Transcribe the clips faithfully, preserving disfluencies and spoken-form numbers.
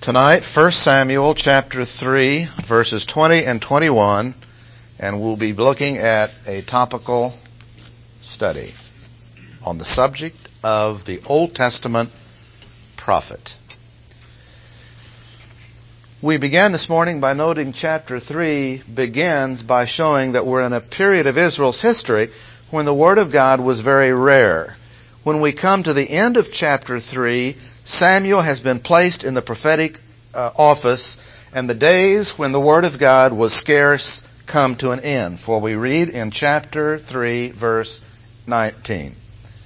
Tonight, First Samuel chapter three, verses twenty and twenty-one, and we'll be looking at a topical study on the subject of the Old Testament prophet. We began this morning by noting chapter three begins by showing that we're in a period of Israel's history when the Word of God was very rare. When we come to the end of chapter three, Samuel has been placed in the prophetic uh, office, and the days when the Word of God was scarce come to an end. For we read in chapter three, verse nineteen.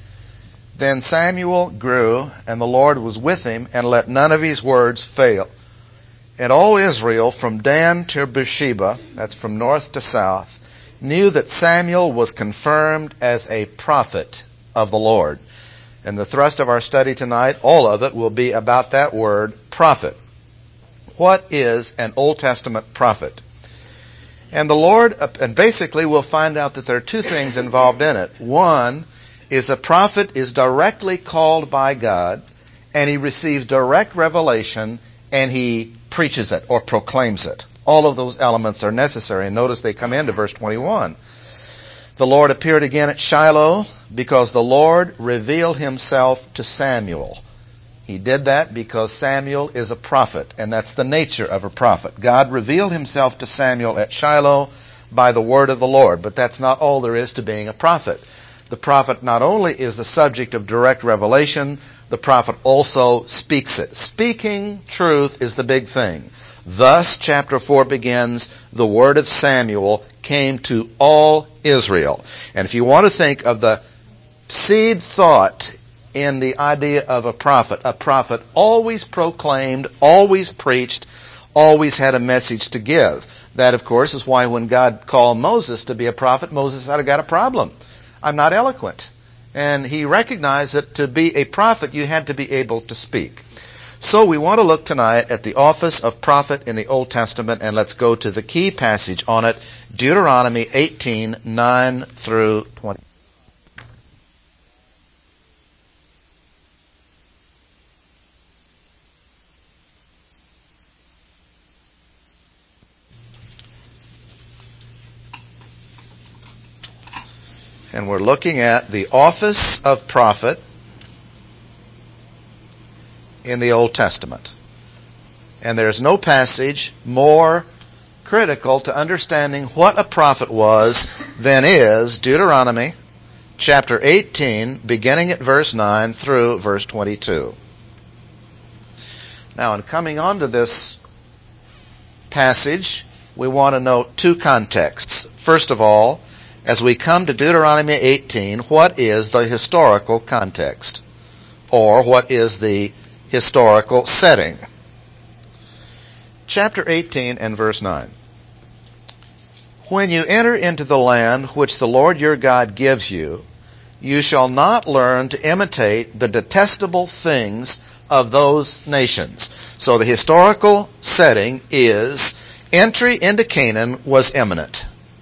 Then Samuel grew, and the Lord was with him, and let none of his words fail. And all Israel, from Dan to Beersheba, that's from north to south, knew that Samuel was confirmed as a prophet of the Lord. And the thrust of our study tonight, all of it, will be about that word, prophet. What is an Old Testament prophet? And the Lord, and basically we'll find out that there are two things involved in it. One is a prophet is directly called by God, and he receives direct revelation, and he preaches it or proclaims it. All of those elements are necessary, and notice they come into verse twenty-one. The Lord appeared again at Shiloh because the Lord revealed himself to Samuel. He did that because Samuel is a prophet, and that's the nature of a prophet. God revealed himself to Samuel at Shiloh by the word of the Lord, but that's not all there is to being a prophet. The prophet not only is the subject of direct revelation, the prophet also speaks it. Speaking truth is the big thing. Thus, chapter four begins, the word of Samuel came to all Israel. And if you want to think of the seed thought in the idea of a prophet, a prophet always proclaimed, always preached, always had a message to give. That, of course, is why when God called Moses to be a prophet, Moses had got a problem. I'm not eloquent. And he recognized that to be a prophet, you had to be able to speak. So we want to look tonight at the office of prophet in the Old Testament, and let's go to the key passage on it, Deuteronomy eighteen, nine through twenty. And we're looking at the office of prophet in the Old Testament. And there's no passage more critical to understanding what a prophet was than is Deuteronomy chapter eighteen, beginning at verse nine through verse twenty-two. Now, in coming on to this passage, we want to note two contexts. First of all, as we come to Deuteronomy eighteen, what is the historical context? Or what is the historical setting? Chapter eighteen and verse nine. When you enter into the land which the Lord your God gives you, you shall not learn to imitate the detestable things of those nations. So the historical setting is entry into Canaan was imminent.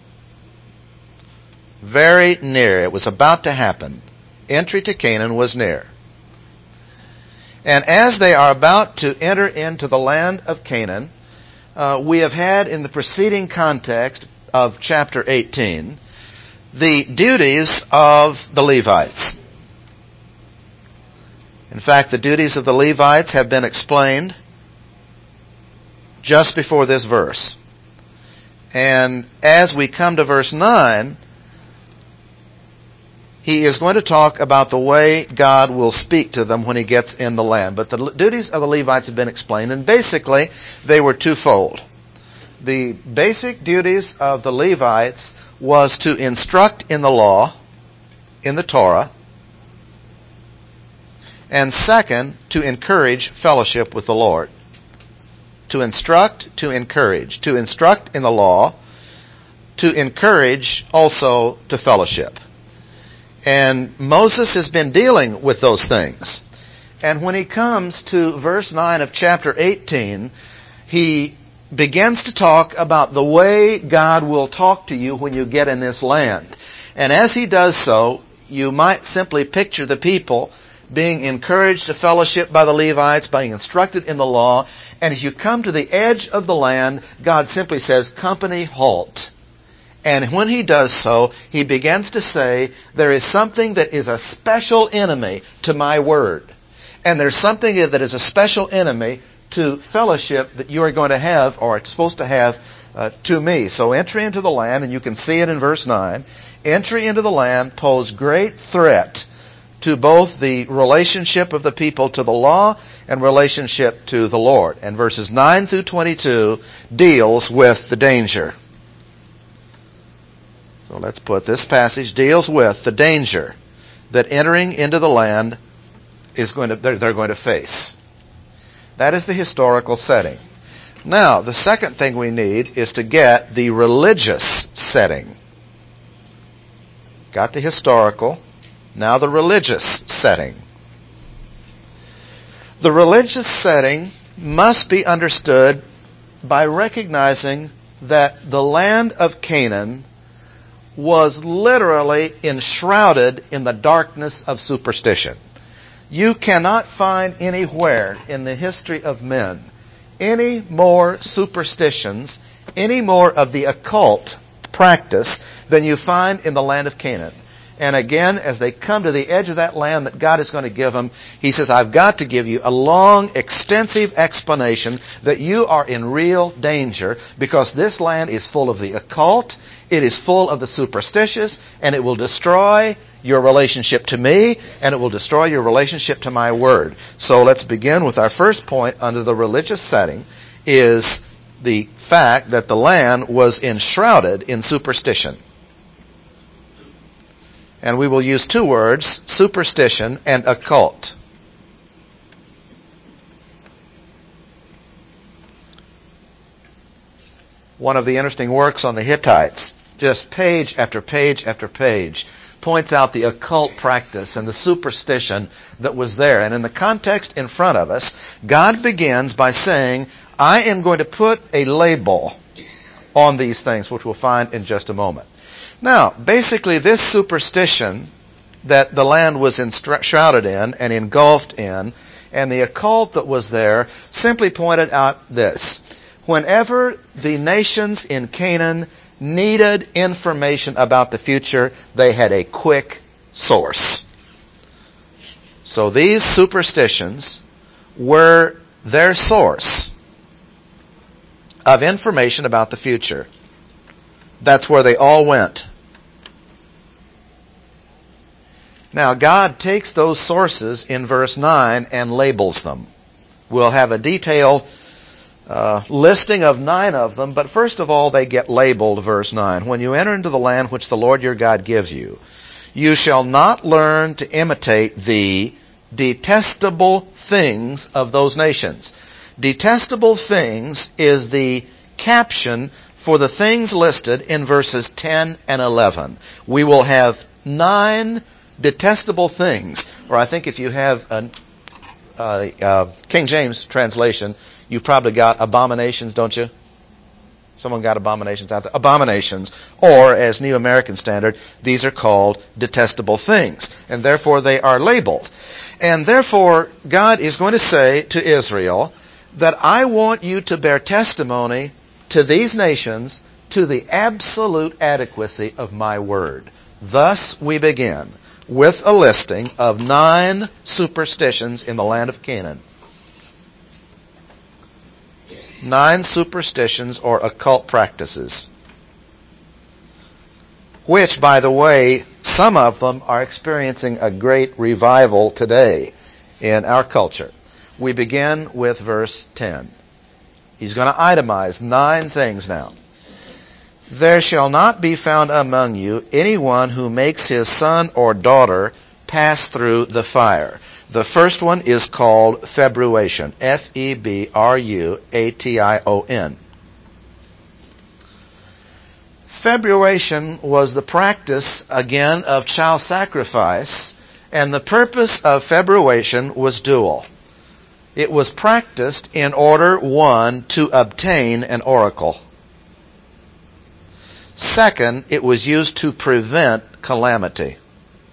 Very near. It was about to happen. Entry to Canaan was near. And as they are about to enter into the land of Canaan, uh, we have had in the preceding context of chapter eighteen, the duties of the Levites. In fact, the duties of the Levites have been explained just before this verse. And as we come to verse nine, he is going to talk about the way God will speak to them when he gets in the land. But the duties of the Levites have been explained, and basically they were twofold. The basic duties of the Levites was to instruct in the law, in the Torah, and second, to encourage fellowship with the Lord. To instruct, to encourage. To instruct in the law, to encourage also to fellowship. And Moses has been dealing with those things. And when he comes to verse nine of chapter eighteen, he begins to talk about the way God will talk to you when you get in this land. And as he does so, you might simply picture the people being encouraged to fellowship by the Levites, being instructed in the law, And as you come to the edge of the land, God simply says, company, halt. And when he does so, he begins to say, there is something that is a special enemy to my word. And there's something that is a special enemy to fellowship that you are going to have, or are supposed to have, uh, to me. So entry into the land, and you can see it in verse nine, entry into the land posed great threat to both the relationship of the people to the law and relationship to the Lord. And verses nine through twenty-two deals with the danger. So let's put this passage deals with the danger that entering into the land is going to, they're, they're going to face. That is the historical setting. Now, the second thing we need is to get the religious setting. Got the historical, now the religious setting. The religious setting must be understood by recognizing that the land of Canaan was literally enshrouded in the darkness of superstition. You cannot find anywhere in the history of men any more superstitions, any more of the occult practice than you find in the land of Canaan. And again, as they come to the edge of that land that God is going to give them, he says, I've got to give you a long, extensive explanation that you are in real danger because this land is full of the occult, it is full of the superstitious, and it will destroy your relationship to me, and it will destroy your relationship to my word. So let's begin with our first point under the religious setting, is the fact that the land was enshrouded in superstition. And we will use two words, superstition and occult. One of the interesting works on the Hittites, just page after page after page, points out the occult practice and the superstition that was there. And in the context in front of us, God begins by saying, I am going to put a label on these things, which we'll find in just a moment. Now, basically this superstition that the land was enshrouded in and engulfed in, and the occult that was there, simply pointed out this. Whenever the nations in Canaan needed information about the future, they had a quick source. So these superstitions were their source of information about the future. That's where they all went. Now, God takes those sources in verse nine and labels them. We'll have a detailed uh, listing of nine of them, but first of all, they get labeled, verse nine. When you enter into the land which the Lord your God gives you, you shall not learn to imitate the detestable things of those nations. Detestable things is the caption for the things listed in verses ten and eleven. We will have nine detestable things. Or I think if you have a, a, a King James translation, you probably got abominations, don't you? Someone got abominations out there. Abominations. Or, as New American Standard, these are called detestable things. And therefore they are labeled. And therefore God is going to say to Israel that I want you to bear testimony to these nations to the absolute adequacy of my word. Thus we begin with a listing of nine superstitions in the land of Canaan. Nine superstitions or occult practices, which, by the way, some of them are experiencing a great revival today in our culture. We begin with verse ten. He's going to itemize nine things now. There shall not be found among you anyone who makes his son or daughter pass through the fire. The first one is called februation. F E B R U A T I O N. Februation was the practice, again, of child sacrifice, and the purpose of februation was dual. It was practiced in order, one, to obtain an oracle. Second, it was used to prevent calamity.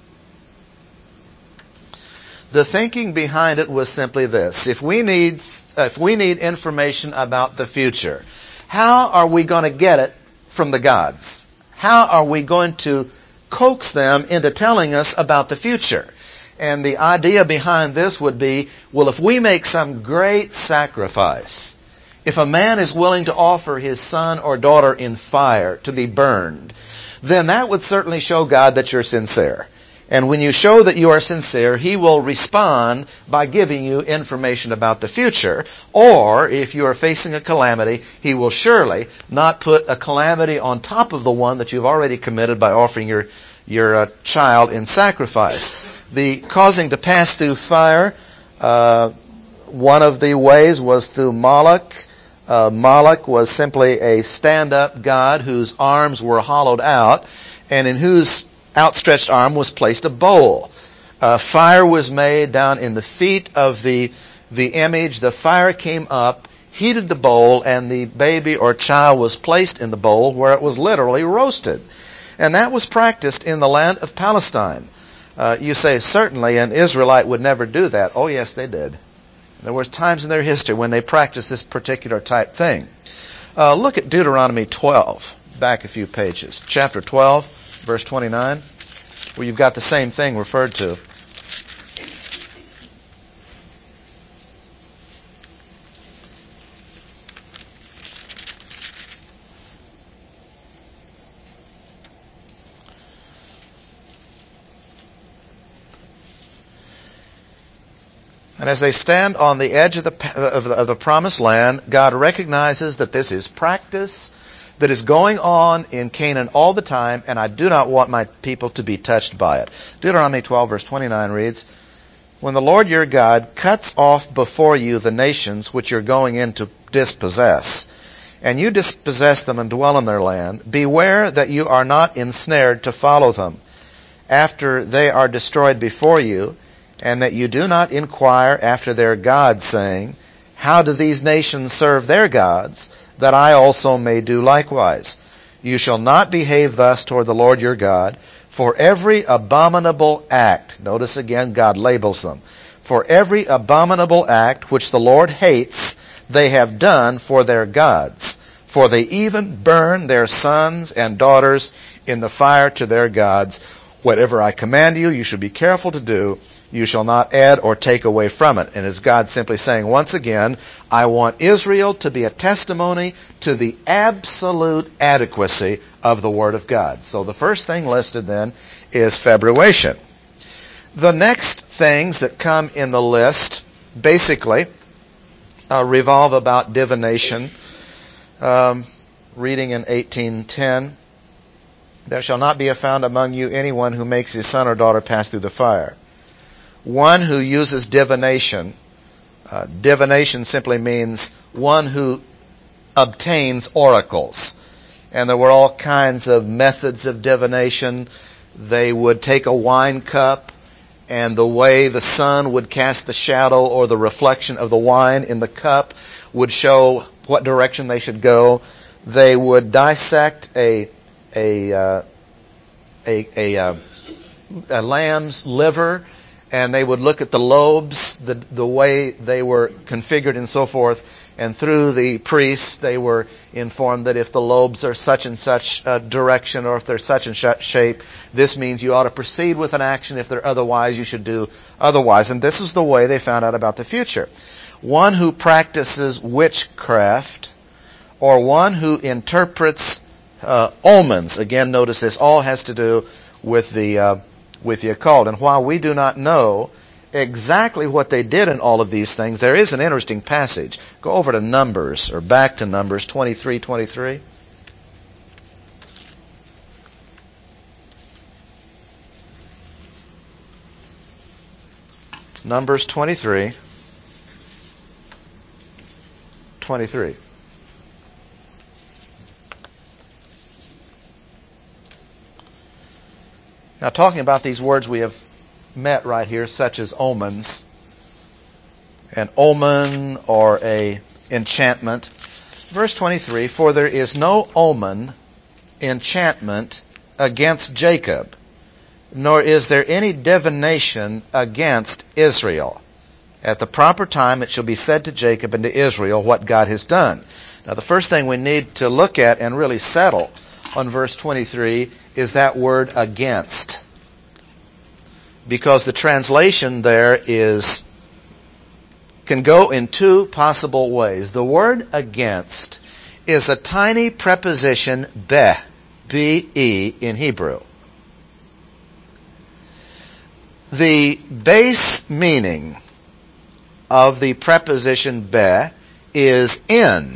The thinking behind it was simply this. If we need if we need information about the future, how are we going to get it from the gods? How are we going to coax them into telling us about the future? And the idea behind this would be, well, if we make some great sacrifice, if a man is willing to offer his son or daughter in fire to be burned, then that would certainly show God that you're sincere. And when you show that you are sincere, He will respond by giving you information about the future. Or, if you are facing a calamity, He will surely not put a calamity on top of the one that you've already committed by offering your, your uh, child in sacrifice. The causing to pass through fire, uh, one of the ways was through Moloch. Uh, Moloch was simply a stand-up god whose arms were hollowed out, and in whose outstretched arm was placed a bowl. Uh, fire was made down in the feet of the the image. The fire came up, heated the bowl, and the baby or child was placed in the bowl where it was literally roasted. And that was practiced in the land of Palestine. Uh, you say, certainly an Israelite would never do that. Oh, yes, they did. There were times in their history when they practiced this particular type thing. Uh, look at Deuteronomy twelve, back a few pages. Chapter twelve, verse twenty-nine, where you've got the same thing referred to. And as they stand on the edge of the, of the of the promised land, God recognizes that this is practice that is going on in Canaan all the time, and I do not want my people to be touched by it. Deuteronomy twelve, verse twenty-nine reads, "When the Lord your God cuts off before you the nations which you're going in to dispossess, and you dispossess them and dwell in their land, beware that you are not ensnared to follow them after they are destroyed before you, and that you do not inquire after their gods, saying, how do these nations serve their gods, that I also may do likewise? You shall not behave thus toward the Lord your God, for every abominable act," notice again, God labels them, "for every abominable act which the Lord hates, they have done for their gods. For they even burn their sons and daughters in the fire to their gods. Whatever I command you, you should be careful to do. You shall not add or take away from it." And is God simply saying, once again, I want Israel to be a testimony to the absolute adequacy of the Word of God. So the first thing listed then is februation. The next things that come in the list basically uh, revolve about divination. Um, reading in eighteen ten, "There shall not be found among you anyone who makes his son or daughter pass through the fire." One who uses divination. Uh, divination simply means one who obtains oracles. And there were all kinds of methods of divination. They would take a wine cup, and the way the sun would cast the shadow or the reflection of the wine in the cup would show what direction they should go. They would dissect a a uh, a, a, uh, a lamb's liver, and they would look at the lobes, the the way they were configured and so forth, and through the priests they were informed that if the lobes are such and such uh, direction, or if they're such and such shape, this means you ought to proceed with an action. If they're otherwise, you should do otherwise. And this is the way they found out about the future. One who practices witchcraft, or one who interprets uh, omens. Again, notice this all has to do with the uh, with the occult. And while we do not know exactly what they did in all of these things, there is an interesting passage. Go over to Numbers, or back to Numbers twenty-three twenty-three. Numbers twenty-three twenty-three. Now, talking about these words we have met right here, such as omens, an omen or a enchantment. Verse twenty-three, "For there is no omen, enchantment against Jacob, nor is there any divination against Israel." At the proper time it shall be said to Jacob and to Israel what God has done. Now the first thing we need to look at and really settle on verse twenty-three is that word against. Because the translation there is can go in two possible ways. The word against is a tiny preposition be, B-E in Hebrew. The base meaning of the preposition be is in.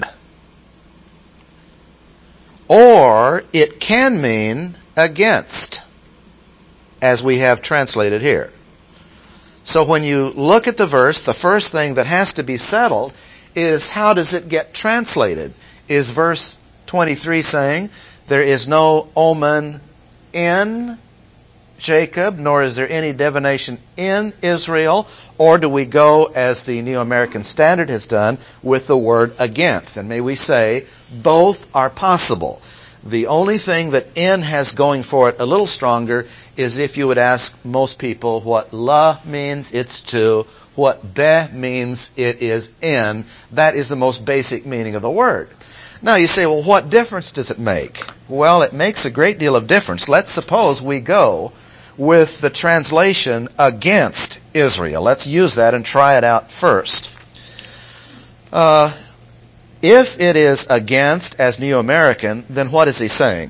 Or it can mean against, as we have translated here. So when you look at the verse, the first thing that has to be settled is how does it get translated? Is verse twenty-three saying there is no omen in Jacob, nor is there any divination in Israel? Or do we go, as the New American Standard has done, with the word against? And may we say, both are possible. The only thing that in has going for it a little stronger is if you would ask most people what la means, it's to. What be means, it is in. That is the most basic meaning of the word. Now you say, well, what difference does it make? Well, it makes a great deal of difference. Let's suppose we go with the translation against Israel. Let's use that and try it out first. Uh, if it is against as New American, then what is he saying?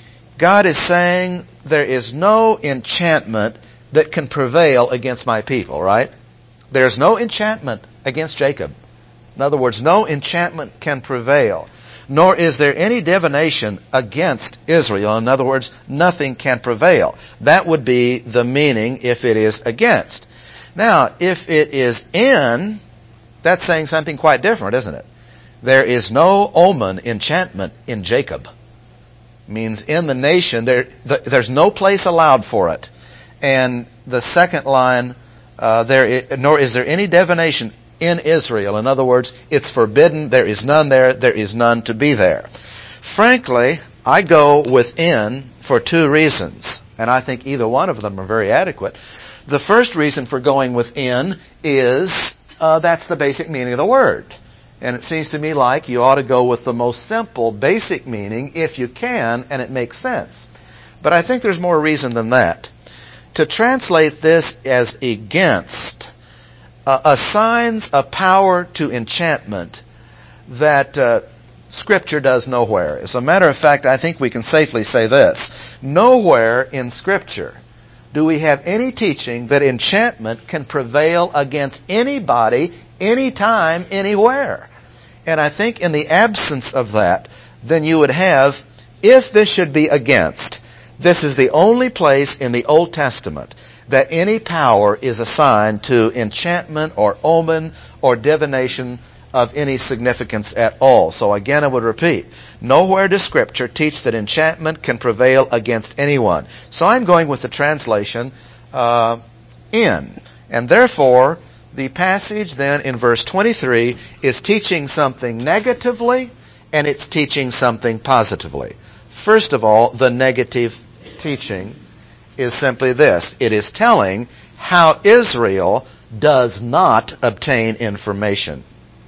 God is saying there is no enchantment that can prevail against my people, right? There's no enchantment against Jacob. In other words, no enchantment can prevail. Nor is there any divination against Israel. In other words, nothing can prevail. That would be the meaning if it is against. Now, if it is in, that's saying something quite different, isn't it? There is no omen, enchantment in Jacob. Means in the nation, there, there's no place allowed for it. And the second line, uh, there is, nor is there any divination in Israel. In other words, it's forbidden, there is none there, there is none to be there. Frankly, I go within for two reasons, and I think either one of them are very adequate. The first reason for going within is uh, that's the basic meaning of the word. And it seems to me like you ought to go with the most simple, basic meaning if you can, and it makes sense. But I think there's more reason than that. To translate this as against Uh, assigns a power to enchantment that uh, Scripture does nowhere. As a matter of fact, I think we can safely say this. Nowhere in Scripture do we have any teaching that enchantment can prevail against anybody, anytime, anywhere. And I think in the absence of that, then you would have, if this should be against, this is the only place in the Old Testament that any power is assigned to enchantment or omen or divination of any significance at all. So again, I would repeat, nowhere does Scripture teach that enchantment can prevail against anyone. So I'm going with the translation uh, in. And therefore, the passage then in verse twenty-three is teaching something negatively, and it's teaching something positively. First of all, the negative teaching is simply this. It is telling how Israel does not obtain information.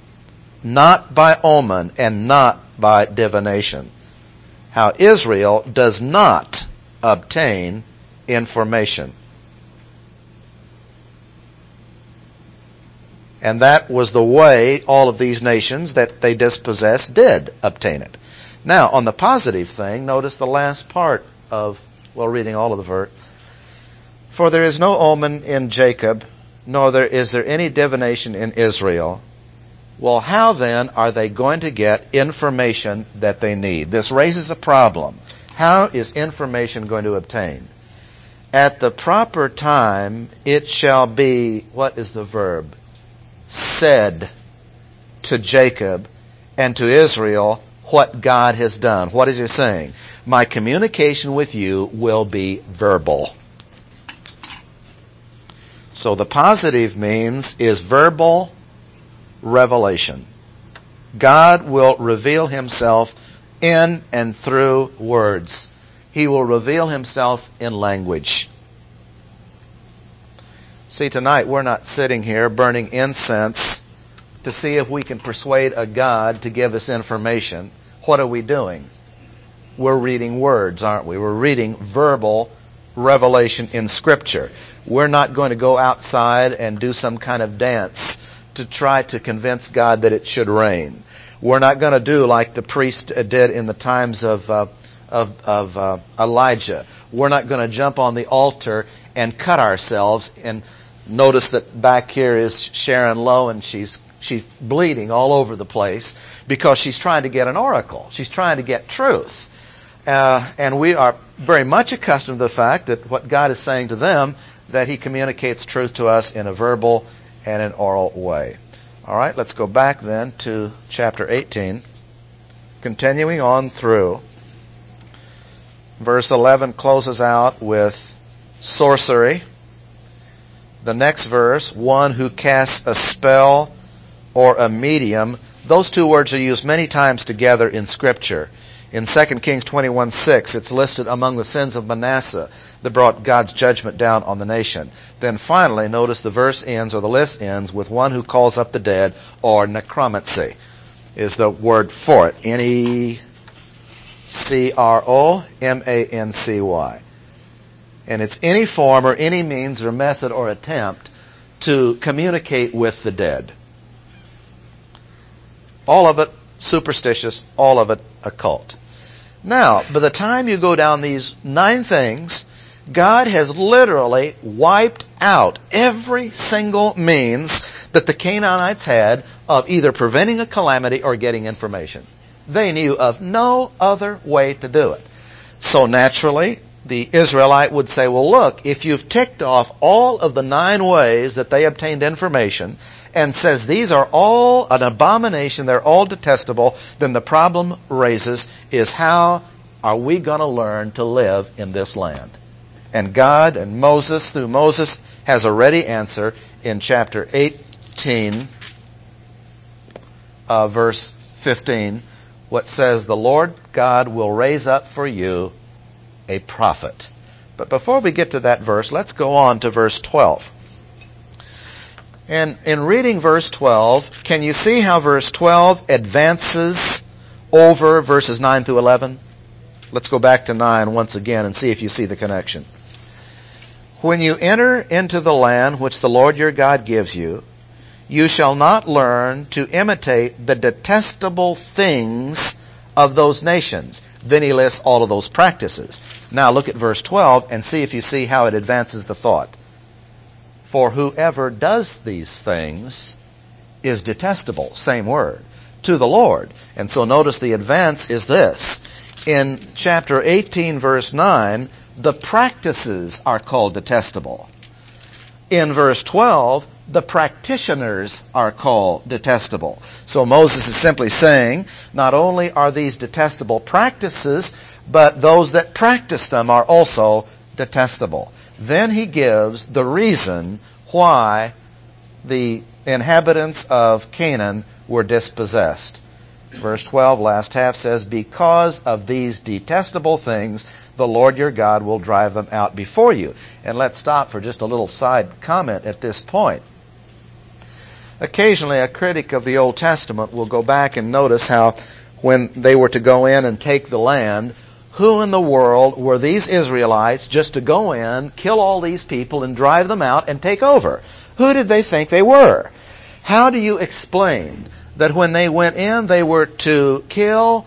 Not by omen and not by divination. How Israel does not obtain information. And that was the way all of these nations that they dispossessed did obtain it. Now, on the positive thing, notice the last part of, well, reading all of the verse. For there is no omen in Jacob, nor there is there any divination in Israel. Well, how then are they going to get information that they need? This raises a problem. How is information going to obtain? At the proper time, it shall be, what is the verb? Said to Jacob and to Israel what God has done. What is he saying? My communication with you will be verbal. So the positive means is verbal revelation. God will reveal himself in and through words. He will reveal himself in language. See, tonight we're not sitting here burning incense to see if we can persuade a God to give us information. What are we doing? We're reading words, aren't we? We're reading verbal revelation in Scripture. We're not going to go outside and do some kind of dance to try to convince God that it should rain. We're not going to do like the priest did in the times of uh, of, of uh, Elijah. We're not going to jump on the altar and cut ourselves. And notice that back here is Sharon Lowe, and she's she's bleeding all over the place because she's trying to get an oracle. She's trying to get truth. Uh, and we are very much accustomed to the fact that what God is saying to them, that He communicates truth to us in a verbal and an oral way. All right, let's go back then to chapter eighteen, continuing on through. Verse eleven closes out with sorcery. The next verse, one who casts a spell or a medium. Those two words are used many times together in Scripture. In Second Kings twenty-one six, it's listed among the sins of Manasseh that brought God's judgment down on the nation. Then finally, notice the verse ends, or the list ends, with one who calls up the dead, or necromancy is the word for it. N E C R O M A N C Y. And it's any form or any means or method or attempt to communicate with the dead. All of it superstitious, all of it occult. Now, by the time you go down these nine things, God has literally wiped out every single means that the Canaanites had of either preventing a calamity or getting information. They knew of no other way to do it. So naturally, the Israelite would say, well, look, if you've ticked off all of the nine ways that they obtained information and says these are all an abomination, they're all detestable, then the problem raises is how are we going to learn to live in this land? And God and Moses, through Moses, has a ready answer in chapter eighteen, uh, verse fifteen, what says, the Lord God will raise up for you a prophet. But before we get to that verse, let's go on to verse twelve. And in reading verse twelve, can you see how verse twelve advances over verses nine through eleven? Let's go back to nine once again and see if you see the connection. When you enter into the land which the Lord your God gives you, you shall not learn to imitate the detestable things of those nations. Then he lists all of those practices. Now look at verse twelve and see if you see how it advances the thought. For whoever does these things is detestable, same word, to the Lord. And so notice the advance is this. In chapter eighteen, verse nine, the practices are called detestable. In verse twelve, the practitioners are called detestable. So Moses is simply saying, not only are these detestable practices, but those that practice them are also detestable. Then he gives the reason why the inhabitants of Canaan were dispossessed. Verse twelve, last half says, because of these detestable things, the Lord your God will drive them out before you. And let's stop for just a little side comment at this point. Occasionally, a critic of the Old Testament will go back and notice how when they were to go in and take the land, who in the world were these Israelites just to go in, kill all these people, and drive them out and take over? Who did they think they were? How do you explain that when they went in, they were to kill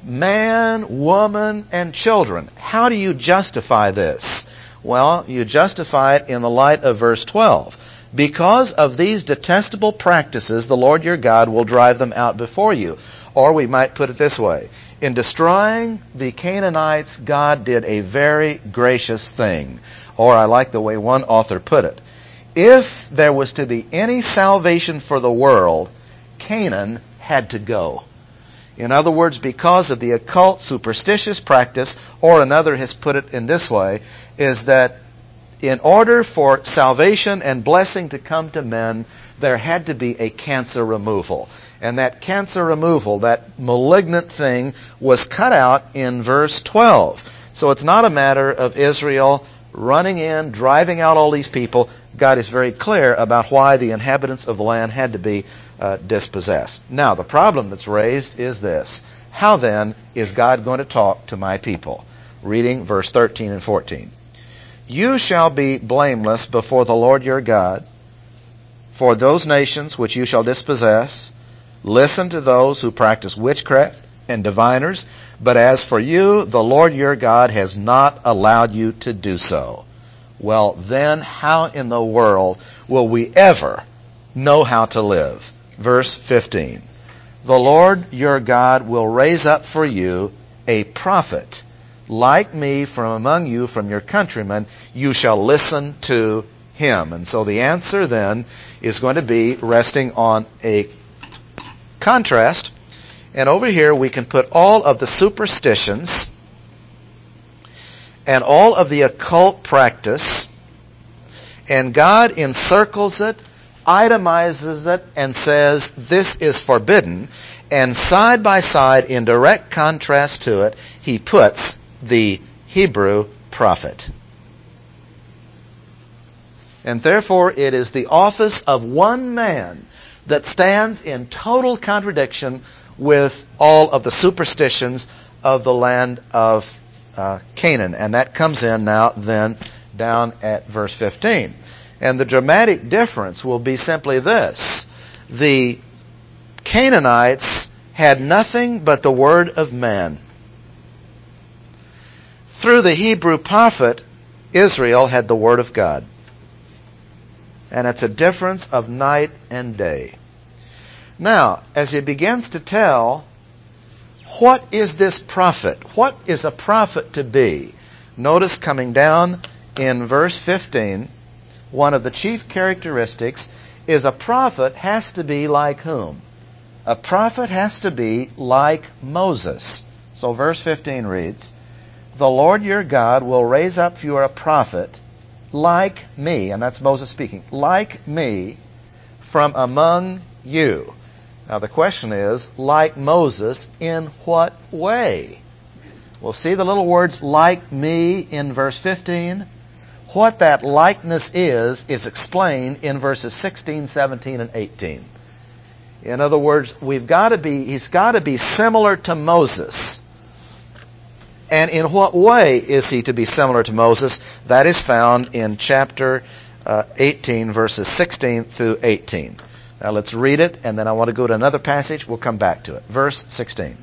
man, woman, and children? How do you justify this? Well, you justify it in the light of verse twelve. Because of these detestable practices, the Lord your God will drive them out before you. Or we might put it this way. In destroying the Canaanites, God did a very gracious thing. Or I like the way one author put it. If there was to be any salvation for the world, Canaan had to go. In other words, because of the occult superstitious practice, or another has put it in this way, is that in order for salvation and blessing to come to men, there had to be a cancer removal. And that cancer removal, that malignant thing, was cut out in verse twelve. So it's not a matter of Israel running in, driving out all these people. God is very clear about why the inhabitants of the land had to be uh, dispossessed. Now, the problem that's raised is this. How then is God going to talk to my people? Reading verse thirteen and fourteen. You shall be blameless before the Lord your God, for those nations which you shall dispossess. Listen to those who practice witchcraft and diviners, but as for you, the Lord your God has not allowed you to do so. Well, then how in the world will we ever know how to live? Verse fifteen. The Lord your God will raise up for you a prophet like me from among you, from your countrymen. You shall listen to him. And so the answer then is going to be resting on a contrast. And over here we can put all of the superstitions and all of the occult practice, and God encircles it, itemizes it, and says this is forbidden. And side by side, in direct contrast to it, he puts the Hebrew prophet. And therefore it is the office of one man that stands in total contradiction with all of the superstitions of the land of uh, Canaan. And that comes in now then down at verse fifteen. And the dramatic difference will be simply this. The Canaanites had nothing but the word of man. Through the Hebrew prophet, Israel had the word of God. And it's a difference of night and day. Now, as he begins to tell, what is this prophet? What is a prophet to be? Notice coming down in verse fifteen, one of the chief characteristics is a prophet has to be like whom? A prophet has to be like Moses. So verse fifteen reads, the Lord your God will raise up for you a prophet like me, and that's Moses speaking, like me from among you. Now the question is, like Moses, in what way? We'll see the little words like me in verse fifteen. What that likeness is, is explained in verses sixteen, seventeen, and eighteen. In other words, we've got to be, he's got to be similar to Moses. And in what way is he to be similar to Moses? That is found in chapter uh, eighteen, verses sixteen through eighteen. Now let's read it, and then I want to go to another passage. We'll come back to it. Verse sixteen.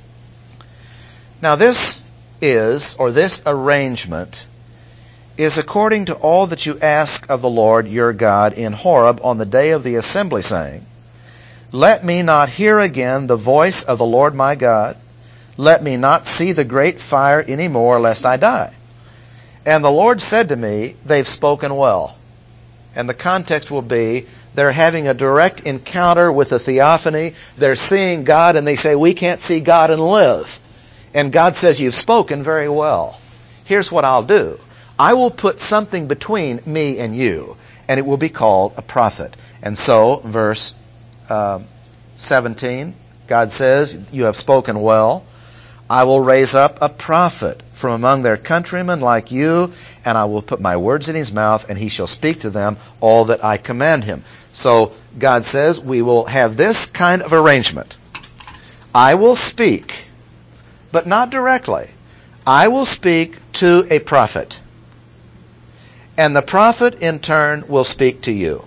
Now this is, or this arrangement, is according to all that you ask of the Lord your God in Horeb on the day of the assembly, saying, let me not hear again the voice of the Lord my God. Let me not see the great fire any more, lest I die. And the Lord said to me, they've spoken well. And the context will be, they're having a direct encounter with a theophany. They're seeing God, and they say, we can't see God and live. And God says, you've spoken very well. Here's what I'll do. I will put something between me and you, and it will be called a prophet. And so, verse uh, seventeen, God says, you have spoken well. I will raise up a prophet from among their countrymen like you, and I will put my words in his mouth, and he shall speak to them all that I command him. So God says we will have this kind of arrangement. I will speak, but not directly. I will speak to a prophet, and the prophet in turn will speak to you.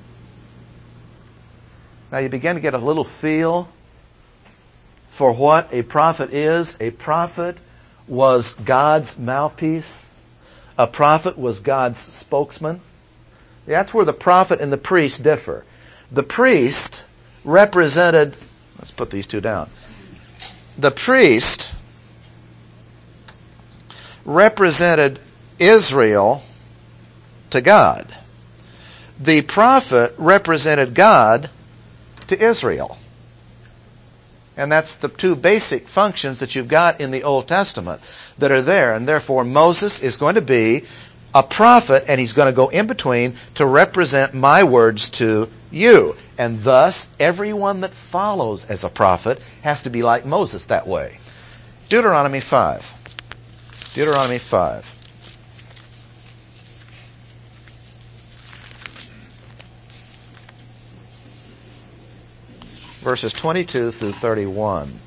Now you begin to get a little feel for what a prophet is. A prophet was God's mouthpiece. A prophet was God's spokesman. That's where the prophet and the priest differ. The priest represented, let's put these two down. The priest represented Israel to God. The prophet represented God to Israel. And that's the two basic functions that you've got in the Old Testament that are there. And therefore Moses is going to be a prophet, and he's going to go in between to represent my words to you. And thus, everyone that follows as a prophet has to be like Moses that way. Deuteronomy five. Deuteronomy five. verses twenty-two through thirty-one.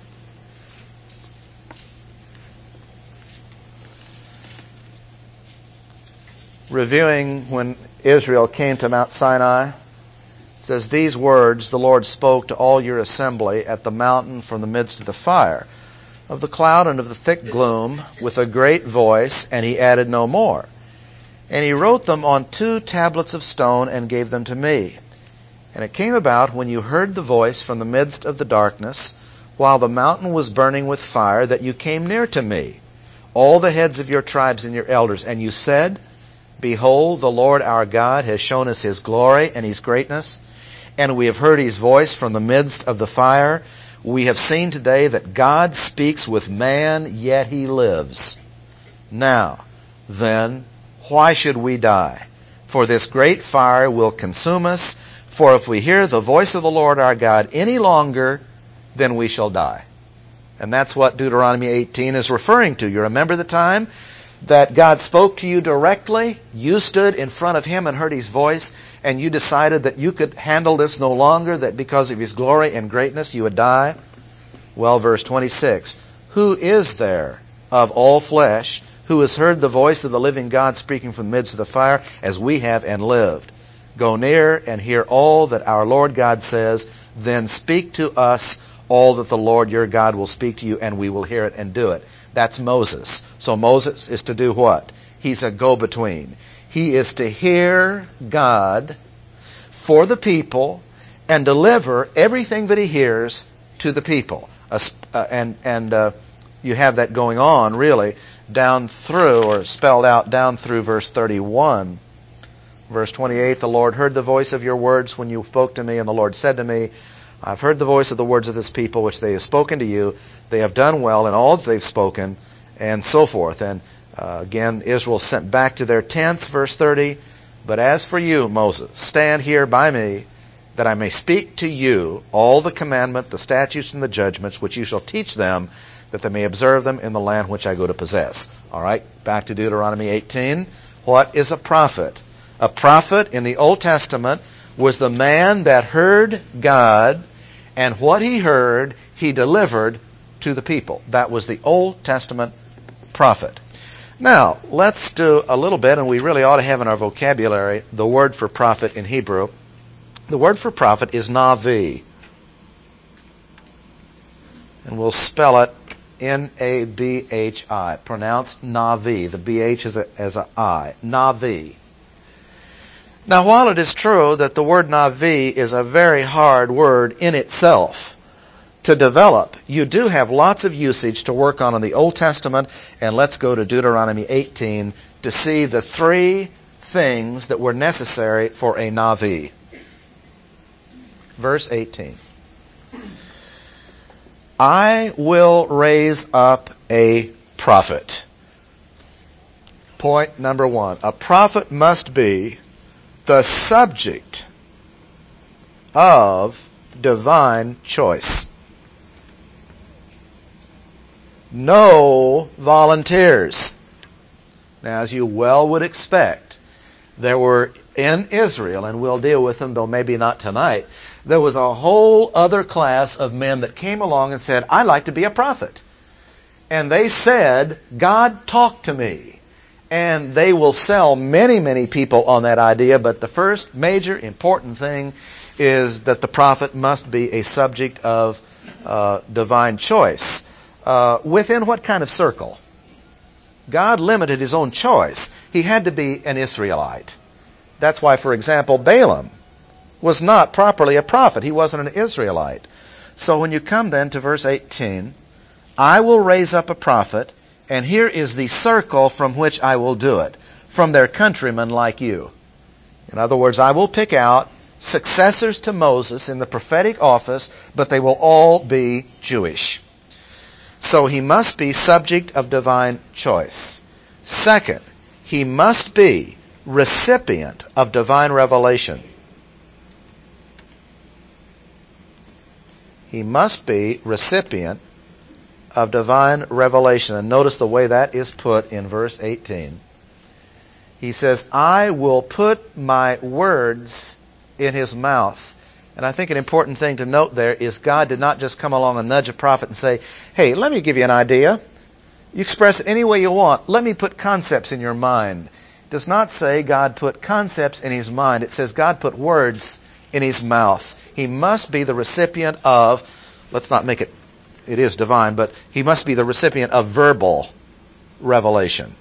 Reviewing when Israel came to Mount Sinai, it says, "These words the Lord spoke to all your assembly at the mountain from the midst of the fire, of the cloud and of the thick gloom, with a great voice," and he added no more. "And he wrote them on two tablets of stone and gave them to me. And it came about, when you heard the voice from the midst of the darkness, while the mountain was burning with fire, that you came near to me, all the heads of your tribes and your elders, and you said, Behold, the Lord our God has shown us his glory and his greatness, and we have heard his voice from the midst of the fire. We have seen today that God speaks with man, yet he lives. Now, then, why should we die? For this great fire will consume us. For if we hear the voice of the Lord our God any longer, then we shall die." And that's what Deuteronomy eighteen is referring to. You remember the time that God spoke to you directly? You stood in front of him and heard his voice, and you decided that you could handle this no longer, that because of his glory and greatness you would die? Well, verse twenty-six, "Who is there of all flesh who has heard the voice of the living God speaking from the midst of the fire, as we have, and lived? Go near and hear all that our Lord God says, then speak to us all that the Lord your God will speak to you, and we will hear it and do it." That's Moses. So Moses is to do what? He's a go-between. He is to hear God for the people and deliver everything that he hears to the people. Uh, and and uh, you have that going on, really, down through, or spelled out down through verse thirty-one. Verse twenty-eight, "The Lord heard the voice of your words when you spoke to me, and the Lord said to me, I've heard the voice of the words of this people, which they have spoken to you. They have done well in all that they've spoken," and so forth. And uh, again, Israel sent back to their tents, verse thirty, "But as for you, Moses, stand here by me, that I may speak to you all the commandment, the statutes, and the judgments, which you shall teach them, that they may observe them in the land which I go to possess." All right, back to Deuteronomy eighteen. What is a prophet? A prophet in the Old Testament was the man that heard God, and what he heard, he delivered to the people. That was the Old Testament prophet. Now, let's do a little bit, and we really ought to have in our vocabulary the word for prophet in Hebrew. The word for prophet is Navi. And we'll spell it N A B H I, pronounced Navi. The B H is a, as a I. Navi. Now, while it is true that the word Navi is a very hard word in itself to develop, you do have lots of usage to work on in the Old Testament, and let's go to Deuteronomy eighteen to see the three things that were necessary for a Navi. Verse eighteen. "I will raise up a prophet." Point number one. A prophet must be the subject of divine choice. No volunteers. Now, as you well would expect, there were in Israel, and we'll deal with them, though maybe not tonight, there was a whole other class of men that came along and said, "I'd like to be a prophet." And they said, "God talked to me." And they will sell many, many people on that idea, but the first major important thing is that the prophet must be a subject of uh, divine choice. Uh, within what kind of circle? God limited his own choice. He had to be an Israelite. That's why, for example, Balaam was not properly a prophet. He wasn't an Israelite. So when you come then to verse eighteen, "I will raise up a prophet," and here is the circle from which I will do it. "From their countrymen like you." In other words, I will pick out successors to Moses in the prophetic office, but they will all be Jewish. So he must be subject of divine choice. Second, he must be recipient of divine revelation. He must be recipient of divine revelation. And notice the way that is put in verse eighteen. He says, "I will put my words in his mouth." And I think an important thing to note there is God did not just come along and nudge a prophet and say, hey, let me give you an idea. You express it any way you want. Let me put concepts in your mind. It does not say God put concepts in his mind. It says God put words in his mouth. He must be the recipient of, let's not make it, it is divine, but he must be the recipient of verbal revelation.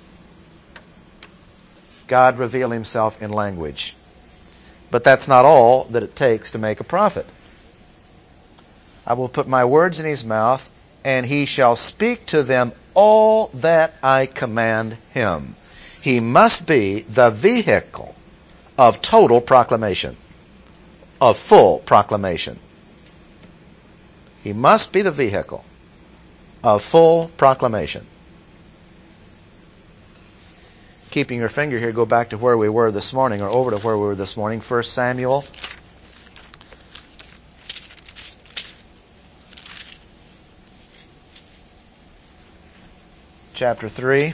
God revealed himself in language. But that's not all that it takes to make a prophet. I will put my words in his mouth, and he shall speak to them all that I command him. He must be the vehicle of total proclamation, of full proclamation. He must be the vehicle of full proclamation. Keeping your finger here, go back to where we were this morning, or over to where we were this morning. First Samuel. Chapter three.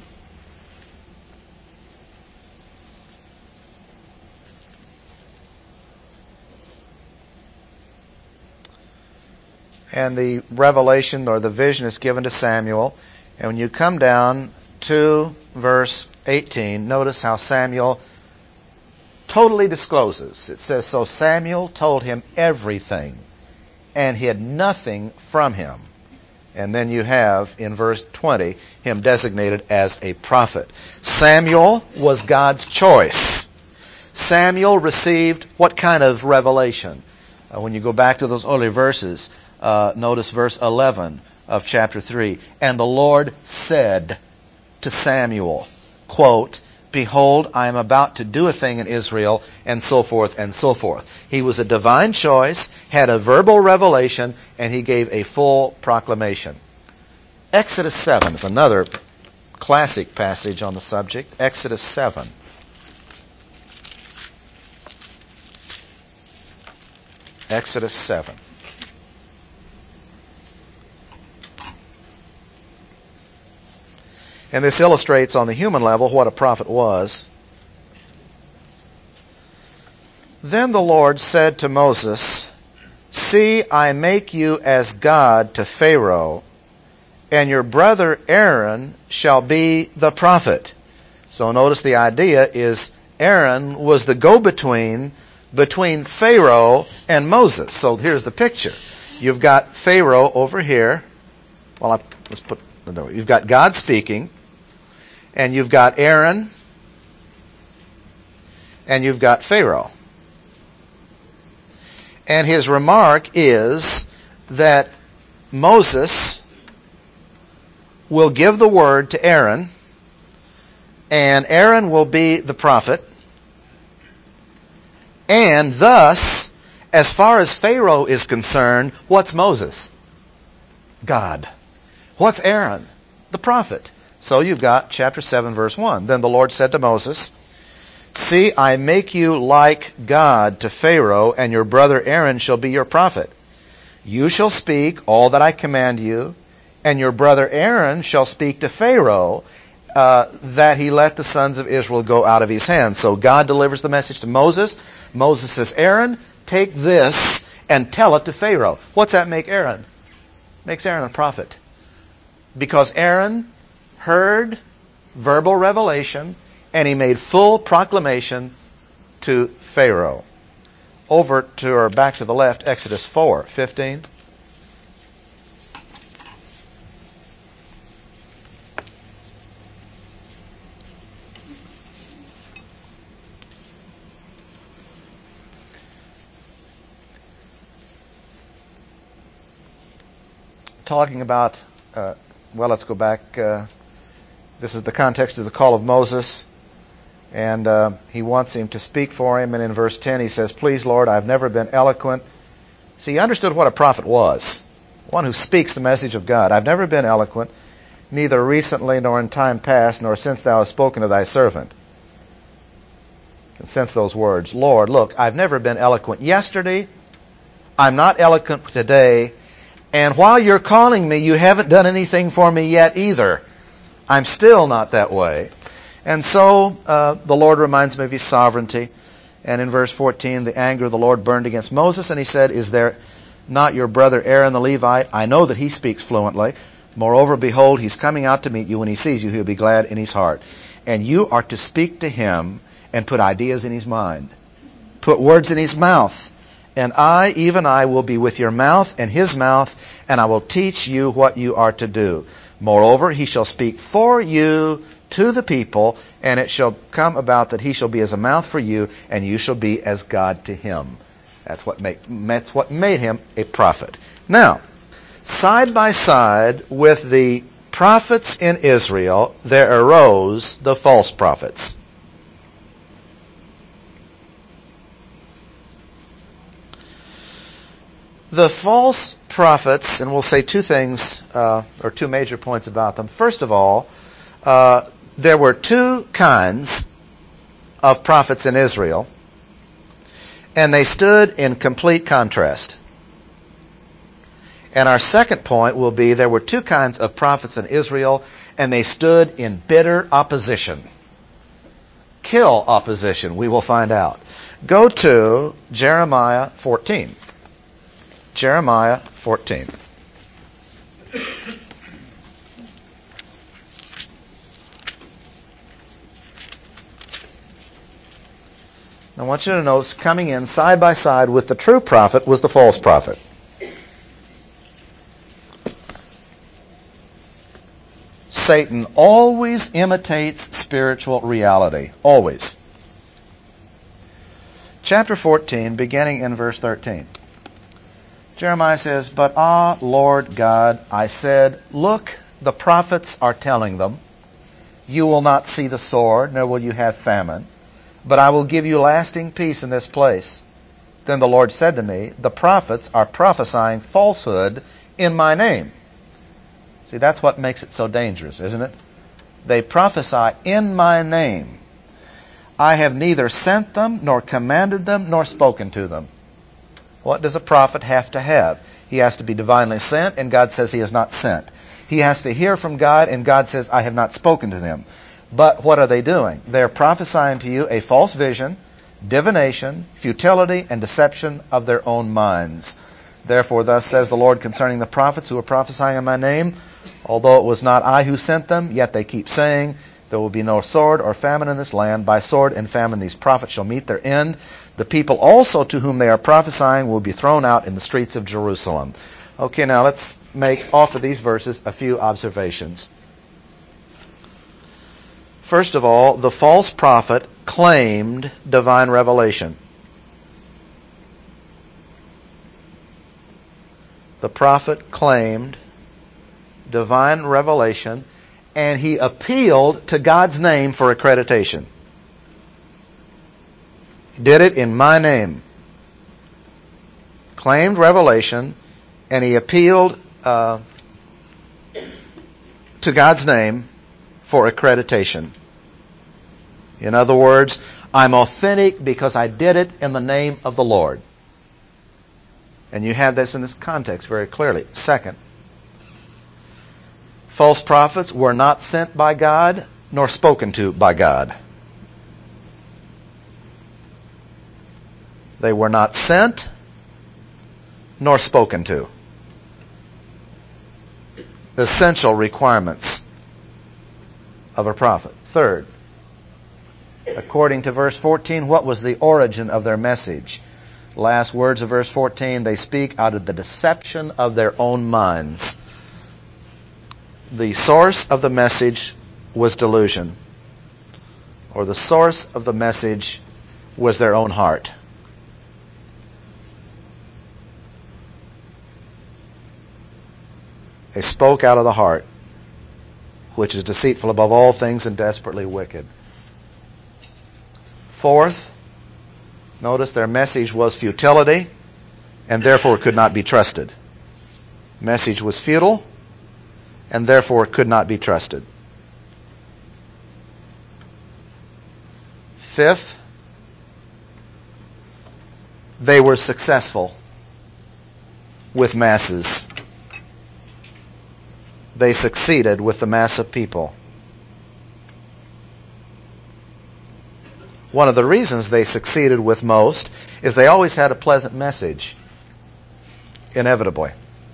And the revelation or the vision is given to Samuel. And when you come down to verse eighteen, notice how Samuel totally discloses. It says, so Samuel told him everything and hid nothing from him. And then you have, in verse twenty, him designated as a prophet. Samuel was God's choice. Samuel received what kind of revelation? Uh, when you go back to those early verses, uh, notice verse eleven of chapter three. And the Lord said to Samuel, quote, behold, I am about to do a thing in Israel, and so forth and so forth. He was a divine choice, had a verbal revelation, and he gave a full proclamation. Exodus seven is another classic passage on the subject. Exodus seven. Exodus seven. And this illustrates on the human level what a prophet was. Then the Lord said to Moses, see, I make you as God to Pharaoh, and your brother Aaron shall be the prophet. So notice the idea is Aaron was the go-between between Pharaoh and Moses. So here's the picture. You've got Pharaoh over here. Well, I, let's put, no, you've got God speaking. And you've got Aaron, and you've got Pharaoh. And his remark is that Moses will give the word to Aaron, and Aaron will be the prophet, and thus, as far as Pharaoh is concerned, what's Moses? God. What's Aaron? The prophet. So you've got chapter seven, verse one. Then the Lord said to Moses, see, I make you like God to Pharaoh, and your brother Aaron shall be your prophet. You shall speak all that I command you, and your brother Aaron shall speak to Pharaoh, uh, that he let the sons of Israel go out of his hand. So God delivers the message to Moses. Moses says, Aaron, take this and tell it to Pharaoh. What's that make Aaron? Makes Aaron a prophet. Because Aaron heard verbal revelation, and he made full proclamation to Pharaoh. Over to, or back to the left, Exodus four, fifteen. Talking about, uh, well, let's go back. Uh, This is the context of the call of Moses, and uh, he wants him to speak for him. And in verse ten he says, please, Lord, I've never been eloquent. See, he understood what a prophet was, one who speaks the message of God. I've never been eloquent, neither recently nor in time past, nor since thou hast spoken to thy servant. You can sense those words. Lord, look, I've never been eloquent yesterday. I'm not eloquent today. And while you're calling me, you haven't done anything for me yet either. I'm still not that way. And so uh, the Lord reminds me of his sovereignty. And in verse fourteen, the anger of the Lord burned against Moses, and he said, is there not your brother Aaron the Levite? I know that he speaks fluently. Moreover, behold, he's coming out to meet you. When he sees you, he'll be glad in his heart. And you are to speak to him and put ideas in his mind. Put words in his mouth. And I, even I, will be with your mouth and his mouth, and I will teach you what you are to do. Moreover, he shall speak for you to the people, and it shall come about that he shall be as a mouth for you, and you shall be as God to him. That's what make, that's what made him a prophet. Now, side by side with the prophets in Israel, there arose the false prophets. The false prophets, and we'll say two things, uh, or two major points about them. First of all, uh, there were two kinds of prophets in Israel, and they stood in complete contrast. And our second point will be there were two kinds of prophets in Israel, and they stood in bitter opposition. Kill opposition, we will find out. Go to Jeremiah fourteen. Jeremiah fourteen. I want you to notice coming in side by side with the true prophet was the false prophet. Satan always imitates spiritual reality. Always. Chapter fourteen, beginning in verse thirteen. Jeremiah says, but ah, Lord God, I said, look, the prophets are telling them, you will not see the sword, nor will you have famine, but I will give you lasting peace in this place. Then the Lord said to me, the prophets are prophesying falsehood in my name. See, that's what makes it so dangerous, isn't it? They prophesy in my name. I have neither sent them, nor commanded them, nor spoken to them. What does a prophet have to have? He has to be divinely sent, and God says he is not sent. He has to hear from God, and God says, I have not spoken to them. But what are they doing? They're prophesying to you a false vision, divination, futility, and deception of their own minds. Therefore, thus says the Lord concerning the prophets who are prophesying in my name, although it was not I who sent them, yet they keep saying, there will be no sword or famine in this land. By sword and famine these prophets shall meet their end. The people also to whom they are prophesying will be thrown out in the streets of Jerusalem. Okay, now let's make off of these verses a few observations. First of all, the false prophet claimed divine revelation. The prophet claimed divine revelation, and he appealed to God's name for accreditation. He did it in my name. Claimed revelation, and he appealed uh, to God's name for accreditation. In other words, I'm authentic because I did it in the name of the Lord. And you have this in this context very clearly. Second, false prophets were not sent by God nor spoken to by God. They were not sent nor spoken to. Essential requirements of a prophet. Third, according to verse fourteen, what was the origin of their message? Last words of verse fourteen, they speak out of the deception of their own minds. The source of the message was delusion, or the source of the message was their own heart. They spoke out of the heart, which is deceitful above all things and desperately wicked. Fourth, notice their message was futility and therefore could not be trusted. Message was futile and therefore could not be trusted. Fifth, they were successful with masses. They succeeded with the mass of people. One of the reasons they succeeded with most is they always had a pleasant message, inevitably.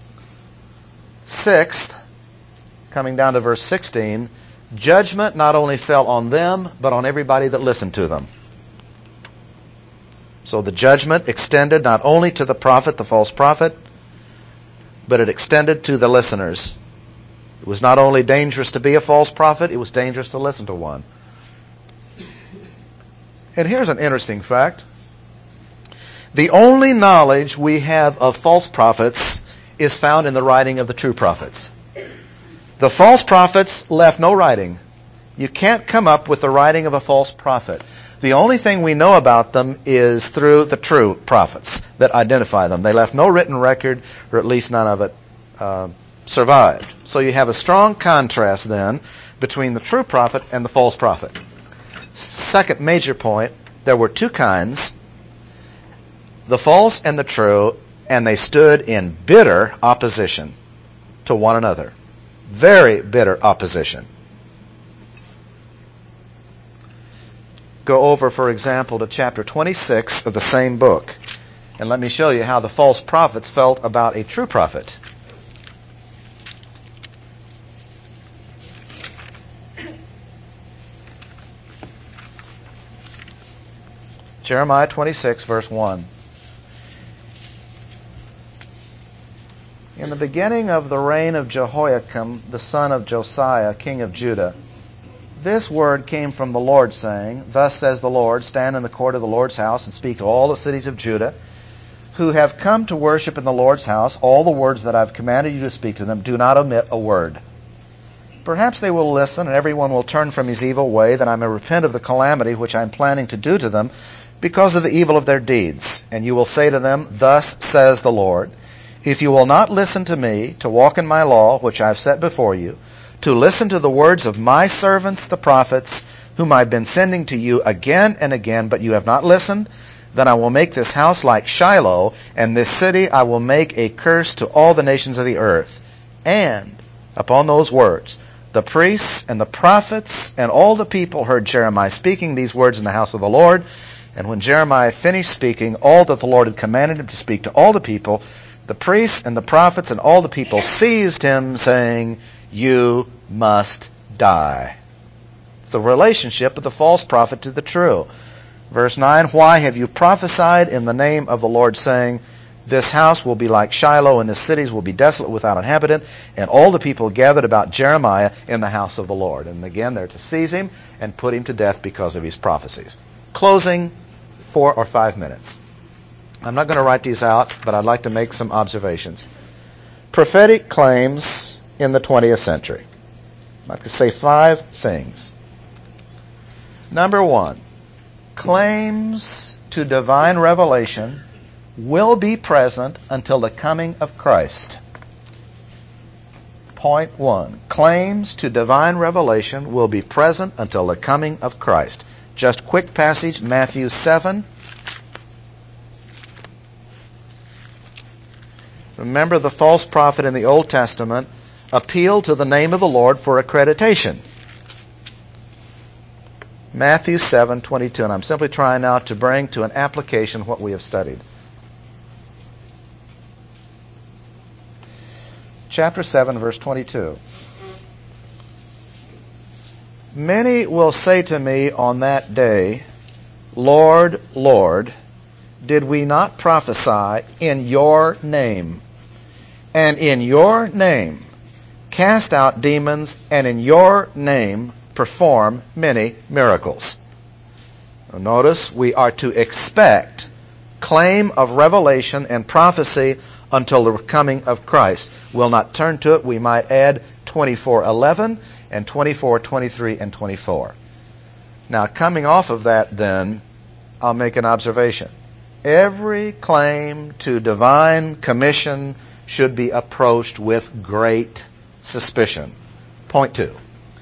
Sixth, coming down to verse sixteen, judgment not only fell on them, but on everybody that listened to them. So the judgment extended not only to the prophet, the false prophet, but it extended to the listeners. It was not only dangerous to be a false prophet, it was dangerous to listen to one. And here's an interesting fact. The only knowledge we have of false prophets is found in the writing of the true prophets. The false prophets left no writing. You can't come up with the writing of a false prophet. The only thing we know about them is through the true prophets that identify them. They left no written record, or at least none of it uh, survived. So you have a strong contrast then between the true prophet and the false prophet. Second major point, there were two kinds, the false and the true, and they stood in bitter opposition to one another. Very bitter opposition. Go over, for example, to chapter twenty-six of the same book, and let me show you how the false prophets felt about a true prophet. Jeremiah twenty-six, verse one. In the beginning of the reign of Jehoiakim, the son of Josiah, king of Judah, this word came from the Lord, saying, Thus says the Lord, stand in the court of the Lord's house and speak to all the cities of Judah who have come to worship in the Lord's house all the words that I've commanded you to speak to them. Do not omit a word. Perhaps they will listen, and everyone will turn from his evil way, that I may repent of the calamity which I am planning to do to them because of the evil of their deeds. And you will say to them, Thus says the Lord, if you will not listen to me, to walk in my law, which I have set before you, to listen to the words of my servants, the prophets, whom I've been sending to you again and again, but you have not listened, then I will make this house like Shiloh, and this city I will make a curse to all the nations of the earth. And upon those words, the priests and the prophets and all the people heard Jeremiah speaking these words in the house of the Lord. And when Jeremiah finished speaking all that the Lord had commanded him to speak to all the people, the priests and the prophets and all the people seized him, saying, You must die. It's the relationship of the false prophet to the true. Verse nine, Why have you prophesied in the name of the Lord, saying, This house will be like Shiloh, and the cities will be desolate without inhabitant? And all the people gathered about Jeremiah in the house of the Lord. And again, they're to seize him and put him to death because of his prophecies. Closing, four or five minutes. I'm not going to write these out, but I'd like to make some observations. Prophetic claims in the twentieth century. I'd like to say five things. Number one, claims to divine revelation will be present until the coming of Christ. Point one, claims to divine revelation will be present until the coming of Christ. Just quick passage, Matthew seven. Remember, the false prophet in the Old Testament appealed to the name of the Lord for accreditation. Matthew seven twenty-two, and I'm simply trying now to bring to an application what we have studied. Chapter seven, verse twenty-two. Many will say to me on that day, Lord, Lord, did we not prophesy in your name, and in your name cast out demons, and in your name perform many miracles? Now notice, we are to expect claim of revelation and prophecy until the coming of Christ. We'll not turn to it. We might add twenty-four eleven and twenty-four twenty-three and twenty-four. Now, coming off of that, then, I'll make an observation. Every claim to divine commission should be approached with great suspicion. Point two.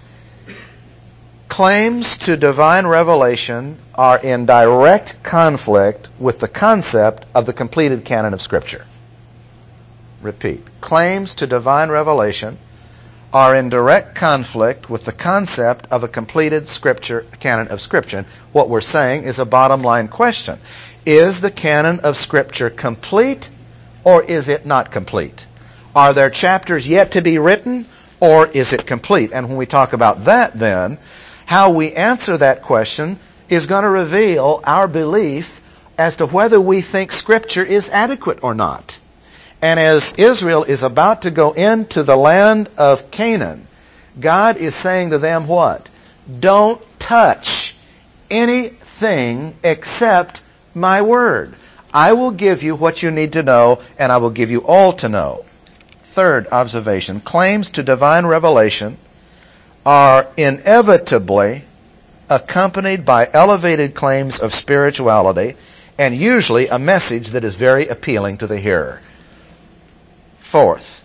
Claims to divine revelation are in direct conflict with the concept of the completed canon of Scripture. Repeat. Claims to divine revelation are in direct conflict with the concept of a completed Scripture, canon of Scripture. And what we're saying is a bottom line question. Is the canon of Scripture complete, or is it not complete? Are there chapters yet to be written, or is it complete? And when we talk about that, then, how we answer that question is going to reveal our belief as to whether we think Scripture is adequate or not. And as Israel is about to go into the land of Canaan, God is saying to them what? Don't touch anything except my word. I will give you what you need to know, and I will give you all to know. Third observation, claims to divine revelation are inevitably accompanied by elevated claims of spirituality and usually a message that is very appealing to the hearer. Fourth,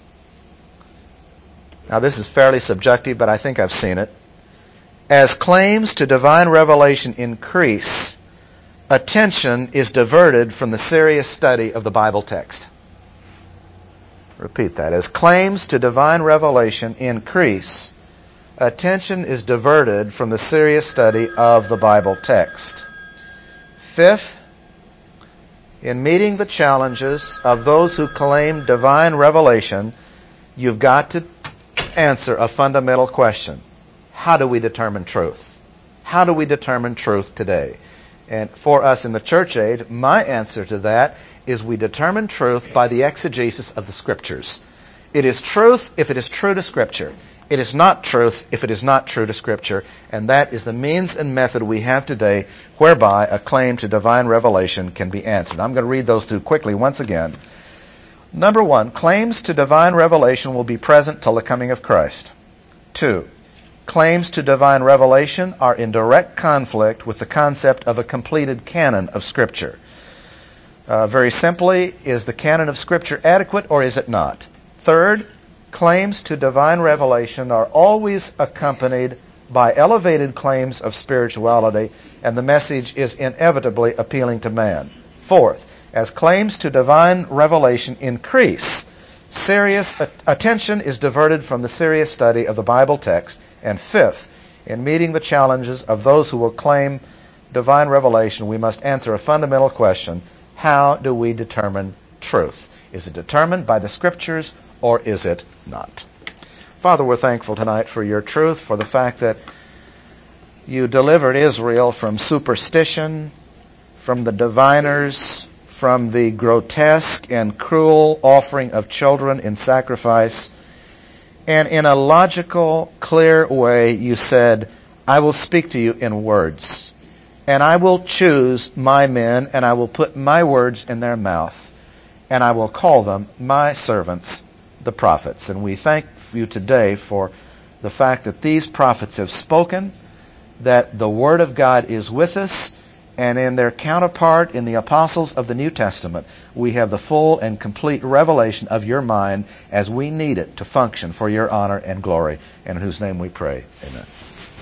now this is fairly subjective, but I think I've seen it. As claims to divine revelation increase, attention is diverted from the serious study of the Bible text. Repeat that. As claims to divine revelation increase, attention is diverted from the serious study of the Bible text. Fifth, in meeting the challenges of those who claim divine revelation, you've got to answer a fundamental question. How do we determine truth? How do we determine truth today? And for us in the church age, my answer to that is we determine truth by the exegesis of the Scriptures. It is truth if it is true to Scripture. It is not truth if it is not true to Scripture, and that is the means and method we have today whereby a claim to divine revelation can be answered. I'm going to read those two quickly once again. Number one, claims to divine revelation will be present till the coming of Christ. Two, claims to divine revelation are in direct conflict with the concept of a completed canon of Scripture. Uh, very simply, is the canon of Scripture adequate or is it not? Third, claims to divine revelation are always accompanied by elevated claims of spirituality, and the message is inevitably appealing to man. Fourth, as claims to divine revelation increase, serious attention is diverted from the serious study of the Bible text. And fifth, in meeting the challenges of those who will claim divine revelation, we must answer a fundamental question. How do we determine truth? Is it determined by the Scriptures, or is it not? Father, we're thankful tonight for your truth, for the fact that you delivered Israel from superstition, from the diviners, from the grotesque and cruel offering of children in sacrifice. And in a logical, clear way, you said, I will speak to you in words. And I will choose my men, and I will put my words in their mouth. And I will call them my servants, the prophets. And we thank you today for the fact that these prophets have spoken, that the Word of God is with us, and in their counterpart in the apostles of the New Testament, we have the full and complete revelation of your mind as we need it to function for your honor and glory, in whose name we pray. Amen.